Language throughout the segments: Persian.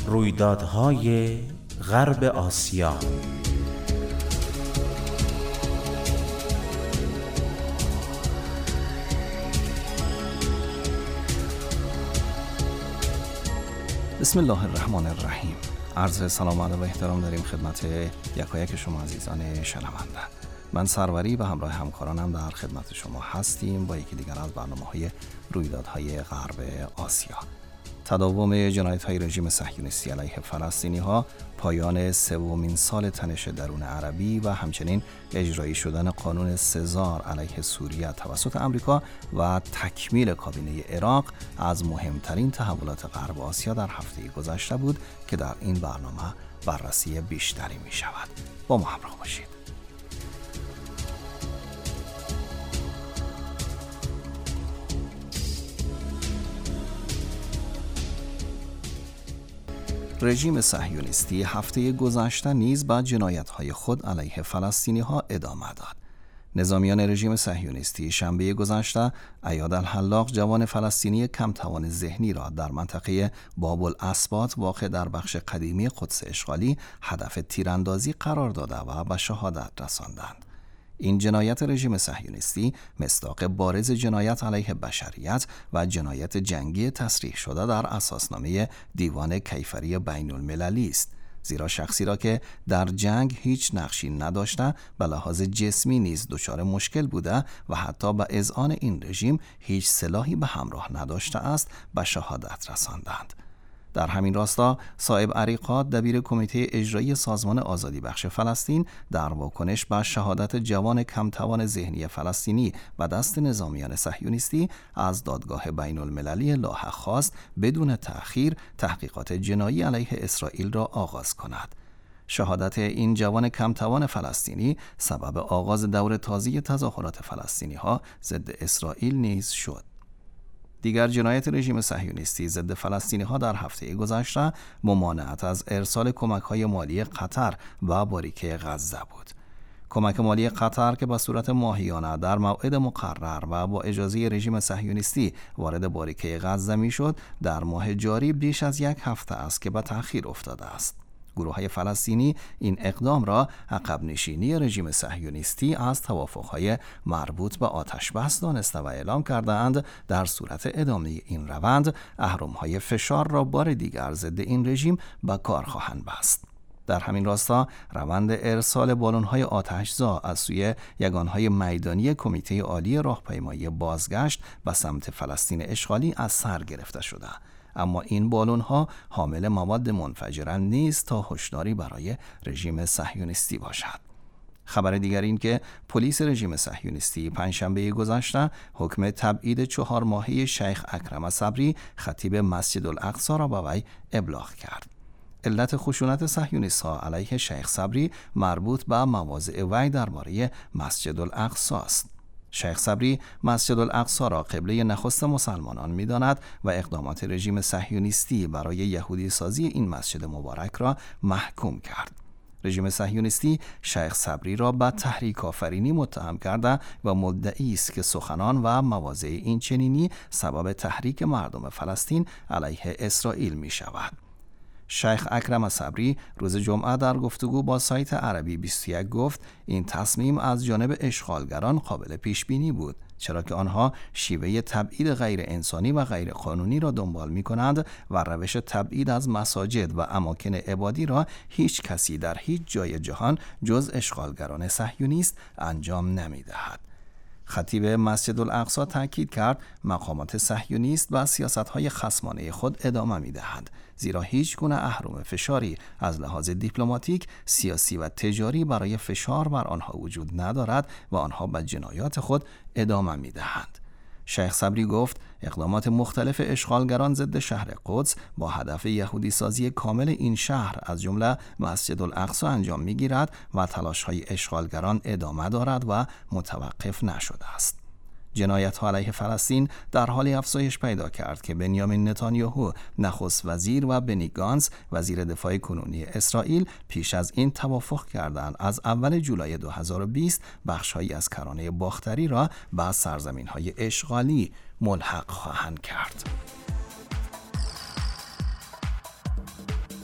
رویدادهای غرب آسیا. بسم الله الرحمن الرحیم. عرض سلام و احترام داریم خدمت یکایک شما عزیزان شنونده. من سروری و همراه همکارانم در خدمت شما هستیم با یکی دیگر از برنامه‌های رویدادهای غرب آسیا. تداوم جنایت‌های رژیم صهیونیستی علیه فلسطینی‌ها، پایان سومین سال تنش درون عربی و همچنین اجرایی شدن قانون سزار علیه سوریه توسط آمریکا و تکمیل کابینه عراق از مهمترین تحولات غرب آسیا در هفته گذشته بود که در این برنامه بررسی بیشتری می‌شود. با ما همراه باشید. رژیم صهیونیستی هفته گذشته نیز به جنایت‌های خود علیه فلسطینی‌ها ادامه داد. نظامیان رژیم صهیونیستی شنبه گذشته ایاد الحلاق، جوان فلسطینی کم توان ذهنی را در منطقه باب الاسباط واقع در بخش قدیمی قدس اشغالی هدف تیراندازی قرار داده و به شهادت رساندند. این جنایت رژیم صهیونیستی مصداق بارز جنایت علیه بشریت و جنایت جنگی تصریح شده در اساسنامه دیوان کیفری بین المللی است، زیرا شخصی را که در جنگ هیچ نقشی نداشته به لحاظ جسمی نیز دچار مشکل بوده و حتی به اذعان این رژیم هیچ سلاحی به همراه نداشته است به شهادت رساندند. در همین راستا صائب عریقات، دبیر کمیته اجرایی سازمان آزادی بخش فلسطین، در واکنش به شهادت جوان کم توان ذهنی فلسطینی و دست نظامیان صهیونیستی از دادگاه بین المللی لاهه خواست بدون تأخیر تحقیقات جنایی علیه اسرائیل را آغاز کند. شهادت این جوان کم توان فلسطینی سبب آغاز دور تازه تظاهرات فلسطینی‌ها ضد اسرائیل نیز شد. دیگر جنایت رژیم صهیونیستی ضد فلسطینی‌ها در هفته گذشته ممانعت از ارسال کمک‌های مالی قطر و باریکه غزه بود. کمک مالی قطر که به صورت ماهیانه در موعد مقرر و با اجازه رژیم صهیونیستی وارد باریکه غزه می‌شد، در ماه جاری بیش از یک هفته است که به تأخیر افتاده است. گروه‌های فلسطینی این اقدام را عقب نشینی رژیم صهیونیستی از توافق‌های مربوط به آتش‌بس دانسته و اعلام کرده‌اند در صورت ادامه این روند اهرم‌های فشار را بار دیگر ضد این رژیم به کار خواهند بست. در همین راستا روند ارسال بالون‌های آتش‌زا از سوی یگان‌های میدانی کمیته عالی راهپیمایی بازگشت به سمت فلسطین اشغالی از سر گرفته شده، اما این بالون‌ها حامل مواد منفجره نیست تا هشداری برای رژیم صهیونیستی باشد. خبر دیگر این که پلیس رژیم صهیونیستی پنجشنبه گذشته حکم تبعید 4 ماهه شیخ اکرم صبری، خطیب مسجد الاقصی را به وی ابلاغ کرد. علت خشونت صهیونیست‌ها علیه شیخ صبری مربوط به مواضع وی درباره مسجد الاقصی است. شیخ صبری مسجد الاقصی را قبله نخست مسلمانان می‌داند و اقدامات رژیم صهیونیستی برای یهودی سازی این مسجد مبارک را محکوم کرد. رژیم صهیونیستی شیخ صبری را به تحریک آفرینی متهم کرده و مدعی است که سخنان و مواضع این چنینی سبب تحریک مردم فلسطین علیه اسرائیل می‌شود. شیخ اکرم صبری روز جمعه در گفتگو با سایت عربی 21 گفت این تصمیم از جانب اشغالگران قابل پیش بینی بود، چرا که آنها شیوه تبعید غیر انسانی و غیر قانونی را دنبال می کنند و روش تبعید از مساجد و اماکن عبادی را هیچ کسی در هیچ جای جهان جز اشغالگران صهیونیست انجام نمی دهد. خطیب مسجد الاقصی تاکید کرد مقامات صهیونیست و سیاست‌های خصمانه خود ادامه می‌دهند، زیرا هیچ گونه اهرم فشاری از لحاظ دیپلماتیک، سیاسی و تجاری برای فشار بر آنها وجود ندارد و آنها به جنایات خود ادامه می‌دهند. شیخ صبری گفت اقدامات مختلف اشغالگران ضد شهر قدس با هدف یهودی سازی کامل این شهر از جمله مسجد الاقصی انجام می‌گیرد و تلاش‌های اشغالگران ادامه دارد و متوقف نشده است. جنایت‌ها علیه فلسطین در حالی افزایش پیدا کرد که بنیامین نتانیاهو نخست وزیر و بنی گانتز وزیر دفاع کنونی اسرائیل پیش از این توافق کردند از اول جولای 2020 بخش‌هایی از کرانه باختری را به سرزمین‌های اشغالی ملحق خواهند کرد.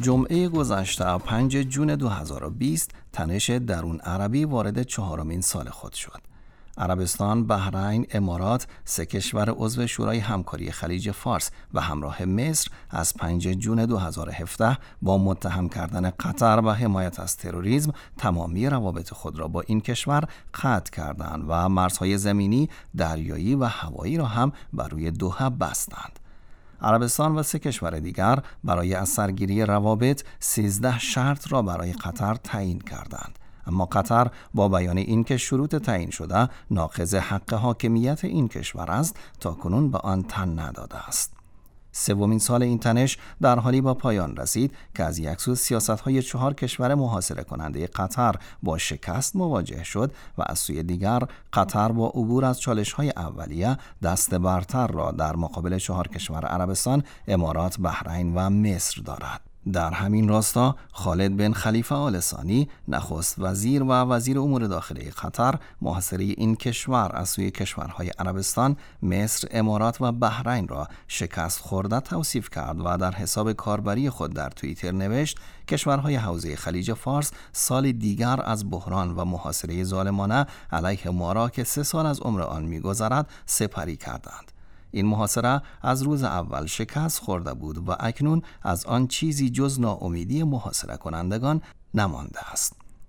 جمعه گذشته 5 جون 2020 تنش درون عربی وارد 4مین سال خود شد. عربستان، بحرین، امارات، 3 کشور عضو شورای همکاری خلیج فارس و همراه مصر از 5 جون 2017 با متهم کردن قطر و حمایت از تروریسم تمامی روابط خود را با این کشور قطع کردند و مرزهای زمینی، دریایی و هوایی را هم بر روی دوحه بستند. عربستان و 3 کشور دیگر برای از سرگیری روابط 13 شرط را برای قطر تعیین کردند. اما قطر با بیان اینکه شروط تعیین شده ناقض حق حاکمیت این کشور است، تاکنون به آن تن نداده است. 3مین سال این تنش در حالی با پایان رسید که از یک سو سیاست‌های 4 کشور محاصره کننده قطر با شکست مواجه شد و از سوی دیگر قطر با عبور از چالش‌های اولیه دست برتر را در مقابل 4 کشور عربستان، امارات، بحرین و مصر دارد. در همین راستا خالد بن خلیفه آل ثانی، نخست وزیر و وزیر امور داخلی قطر، محاصره این کشور از سوی کشورهای عربستان، مصر، امارات و بحرین را شکست خورده توصیف کرد و در حساب کاربری خود در توییتر نوشت: کشورهای حوزه خلیج فارس سال دیگر از بحران و محاصره ظالمانه علیه ما را که 3 سال از عمر آن می‌گذرد سپری کردند. این محاصره از روز اول شکست خورده بود و اکنون از آن چیزی جز ناامیدی محاصره کنندگان نمانده است.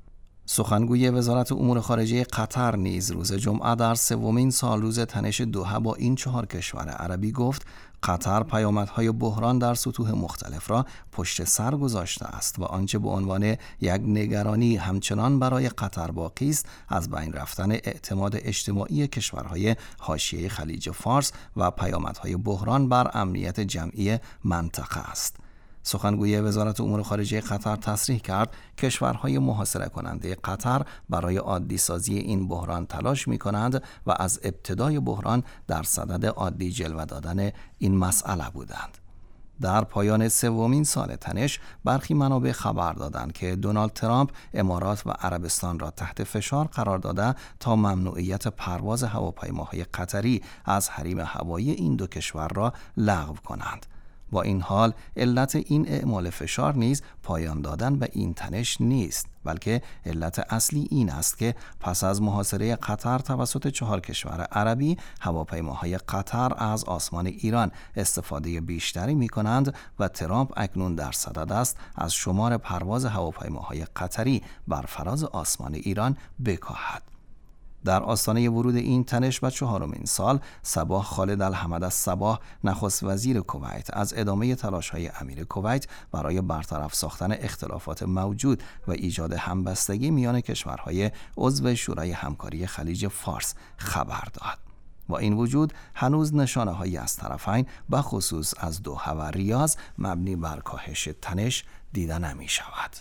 سخنگوی وزارت امور خارجه قطر نیز روز جمعه در 3مین سالروز تنش دوحه با این 4 کشور عربی گفت: قطر پیامدهای بحران در سطوح مختلف را پشت سر گذاشته است و آنچه به عنوان یک نگرانی همچنان برای قطر باقی است از بین رفتن اعتماد اجتماعی کشورهای حاشیه خلیج فارس و پیامدهای بحران بر امنیت جمعی منطقه است. سخنگوی وزارت امور خارجه قطر تصریح کرد کشورهای محاصره کننده قطر برای عادی سازی این بحران تلاش می کنند و از ابتدای بحران در صدد عادی جلوه دادن این مسئله بودند. در پایان 3مین سال تنش برخی منابع خبر دادند که دونالد ترامپ امارات و عربستان را تحت فشار قرار داده تا ممنوعیت پرواز هواپیماهای قطری از حریم هوایی این 2 کشور را لغو کنند. با این حال علت این اعمال فشار نیز پایان دادن به این تنش نیست، بلکه علت اصلی این است که پس از محاصره قطر توسط 4 کشور عربی، هواپیماهای قطر از آسمان ایران استفاده بیشتری می کنند و ترامپ اکنون در صدد است از شمار پرواز هواپیماهای قطری بر فراز آسمان ایران بکاهد. در آستانه ورود این تنش و 4مین سال، صباح خالد الحمد الصباح، نخست وزیر کویت، از ادامه تلاش‌های امیر کویت برای برطرف ساختن اختلافات موجود و ایجاد همبستگی میان کشورهای عضو شورای همکاری خلیج فارس خبر داد. با این وجود هنوز نشانه‌هایی از طرفین و خصوص از دوحه و ریاض مبنی بر کاهش تنش دیده نمی‌شود.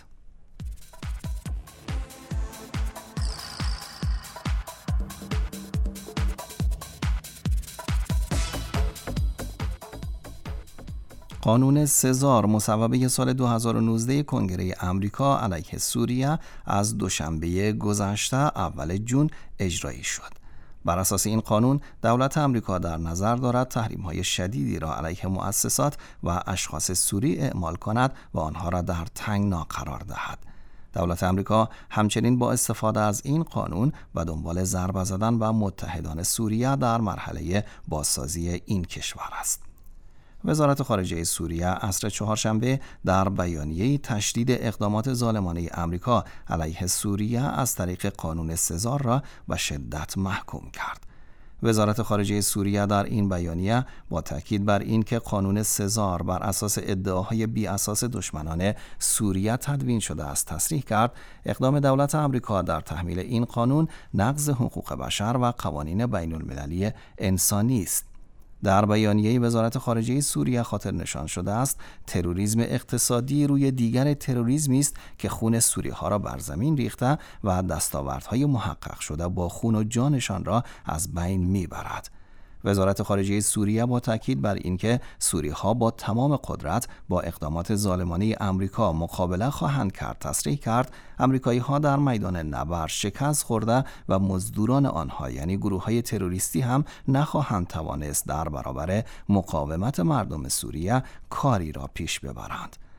قانون سزار مصوبه سال 2019 کنگره آمریکا علیه سوریه از دوشنبه گذشته اول جون اجرایی شد. بر اساس این قانون دولت آمریکا در نظر دارد تحریم‌های شدیدی را علیه مؤسسات و اشخاص سوری اعمال کند و آنها را در تنگنا قرار دهد. دولت آمریکا همچنین با استفاده از این قانون و دنبال ضربه زدن و متحدان سوریه در مرحله بازسازی این کشور است. وزارت خارجه سوریه عصر 4شنبه در بیانیه‌ای تشدید اقدامات ظالمانه آمریکا علیه سوریه از طریق قانون سزار را به شدت محکوم کرد. وزارت خارجه سوریه در این بیانیه با تاکید بر این که قانون سزار بر اساس ادعاهای بی اساس دشمنان سوریه تدوین شده است تصریح کرد اقدام دولت آمریکا در تحمیل این قانون نقض حقوق بشر و قوانین بین المللی انسانی است. در بیانیه وزارت خارجه سوریه خاطر نشان شده است تروریسم اقتصادی روی دیگر تروریسمی است که خون سوری‌ها را بر زمین ریخته و دستاوردهای محقق شده با خون و جانشان را از بین میبرد. وزارت خارجه سوریه با تاکید بر اینکه سوری‌ها با تمام قدرت با اقدامات ظالمانه آمریکا مقابله خواهند کرد تصریح کرد آمریکایی‌ها در میدان نبرد شکست خورده و مزدوران آنها یعنی گروه‌های تروریستی هم نخواهند توانست در برابر مقاومت مردم سوریه کاری را پیش ببرند.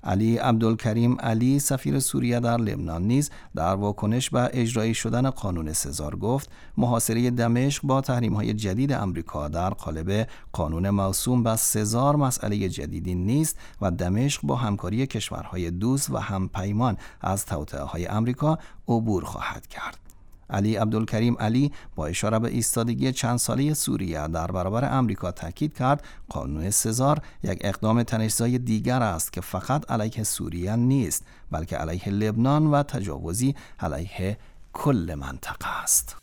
علی عبدالکریم علی سفیر سوریه در لبنان نیز در واکنش به اجرایی شدن قانون سزار گفت محاصره دمشق با تحریم‌های جدید آمریکا در قالب قانون موسوم به سزار مسئله جدیدی نیست و دمشق با همکاری کشورهای دوست و همپیمان از توطئه‌های آمریکا عبور خواهد کرد. علی عبدالکریم علی با اشاره به ایستادگی چند ساله سوریه در برابر آمریکا تاکید کرد قانون سزار یک اقدام تنش‌زای دیگر است که فقط علیه سوریه نیست بلکه علیه لبنان و تجاوزی علیه کل منطقه است.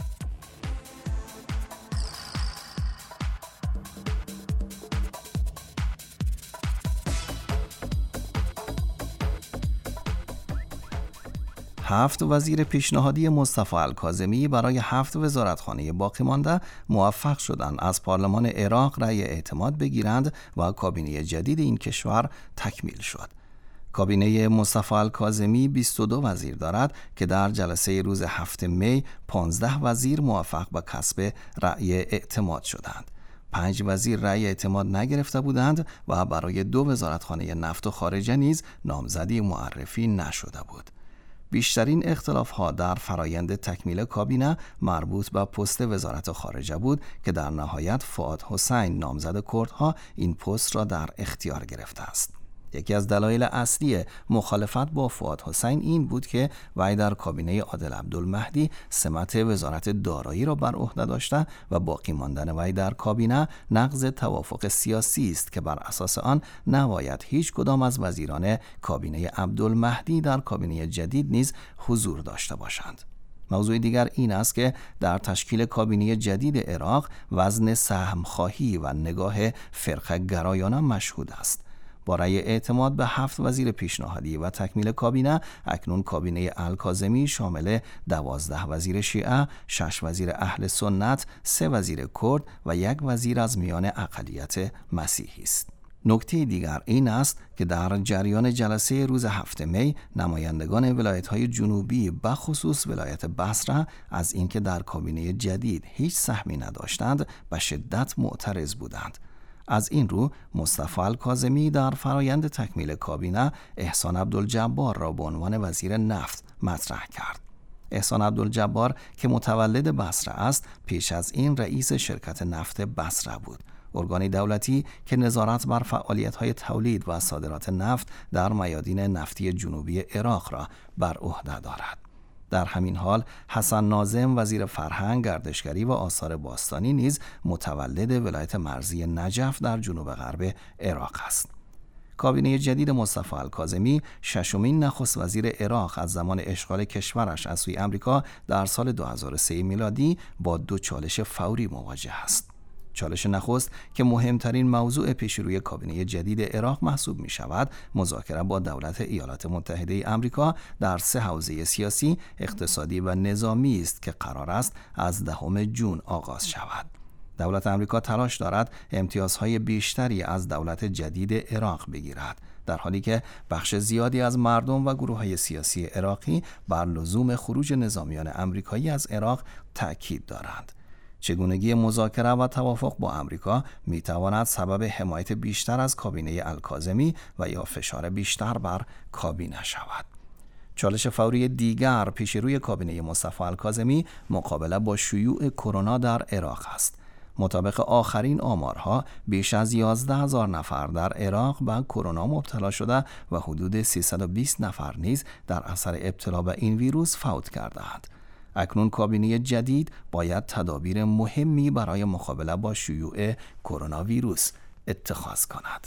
هفت وزیر پیشنهادی مصطفی الکاظمی برای 7 وزارتخانه باقی مانده موفق شدند از پارلمان عراق رأی اعتماد بگیرند و کابینه جدید این کشور تکمیل شد. کابینه مصطفی الکاظمی 22 وزیر دارد که در جلسه روز 7 می 15 وزیر موفق به کسب رأی اعتماد شدند. 5 وزیر رأی اعتماد نگرفته بودند و برای 2 وزارتخانه نفت و خارجه نیز نامزدی معرفی نشده بود. بیشترین اختلاف‌ها در فرایند تکمیل کابینه مربوط به پست وزارت خارجه بود که در نهایت فؤاد حسین نامزد کردها این پست را در اختیار گرفته است. یکی از دلایل اصلی مخالفت با فؤاد حسین این بود که وی در کابینه عادل عبدالمهدی سمت وزارت دارایی را بر عهده داشته و باقی ماندن وی در کابینه نقض توافق سیاسی است که بر اساس آن نباید هیچ کدام از وزیران کابینه عبدالمهدی در کابینه جدید نیز حضور داشته باشند. موضوع دیگر این است که در تشکیل کابینه جدید عراق وزن سهمخواهی و نگاه فرقه گرایانه مشهود است. با رأی اعتماد به 7 وزیر پیشنهادی و تکمیل کابینه اکنون کابینه الکاظمی شامل 12 وزیر شیعه، 6 وزیر اهل سنت، 3 وزیر کرد و 1 وزیر از میان اقلیت مسیحی است. نکته دیگر این است که در جریان جلسه روز 7 می نمایندگان ولایت‌های جنوبی به خصوص ولایت بصره از اینکه در کابینه جدید هیچ سهمی نداشتند به شدت معترض بودند. از این رو مصطفی الکاظمی در فرایند تکمیل کابینه احسان عبدالجبار را به عنوان وزیر نفت مطرح کرد. احسان عبدالجبار که متولد بصره است پیش از این رئیس شرکت نفت بصره بود، ارگانی دولتی که نظارت بر فعالیت‌های تولید و صادرات نفت در میادین نفتی جنوبی عراق را بر عهده دارد. در همین حال حسن ناظم وزیر فرهنگ، گردشگری و آثار باستانی نیز متولد ولایت مرزی نجف در جنوب غرب عراق است. کابینه جدید مصطفی الکاظمی ششمین نخست وزیر عراق از زمان اشغال کشورش از سوی آمریکا در سال 2003 میلادی با 2 چالش فوری مواجه است. چالش نخست که مهمترین موضوع پیشروی کابینه جدید عراق محسوب می شود، مذاکره با دولت ایالات متحده آمریکا در 3 حوزه سیاسی، اقتصادی و نظامی است که قرار است از 10 جون آغاز شود. دولت آمریکا تلاش دارد امتیازهای بیشتری از دولت جدید عراق بگیرد، در حالی که بخش زیادی از مردم و گروه‌های سیاسی عراقی بر لزوم خروج نظامیان آمریکایی از عراق تأکید دارند. چگونگی مذاکره و توافق با آمریکا میتواند سبب حمایت بیشتر از کابینه الکاظمی و یا فشار بیشتر بر کابینه شود. چالش فوری دیگر پیش روی کابینه مصطفی الکاظمی مقابله با شیوع کرونا در عراق است. مطابق آخرین آمارها بیش از 11,000 نفر در عراق به کرونا مبتلا شده و حدود 320 نفر نیز در اثر ابتلا به این ویروس فوت کرده‌اند. اکنون کابینه جدید باید تدابیر مهمی برای مقابله با شیوع کرونا ویروس اتخاذ کند.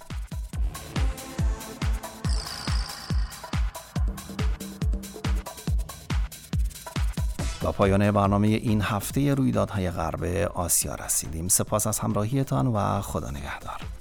با پایان برنامه این هفته رویدادهای غرب آسیا رسیدیم. سپاس از همراهیتان و خدا نگهدار.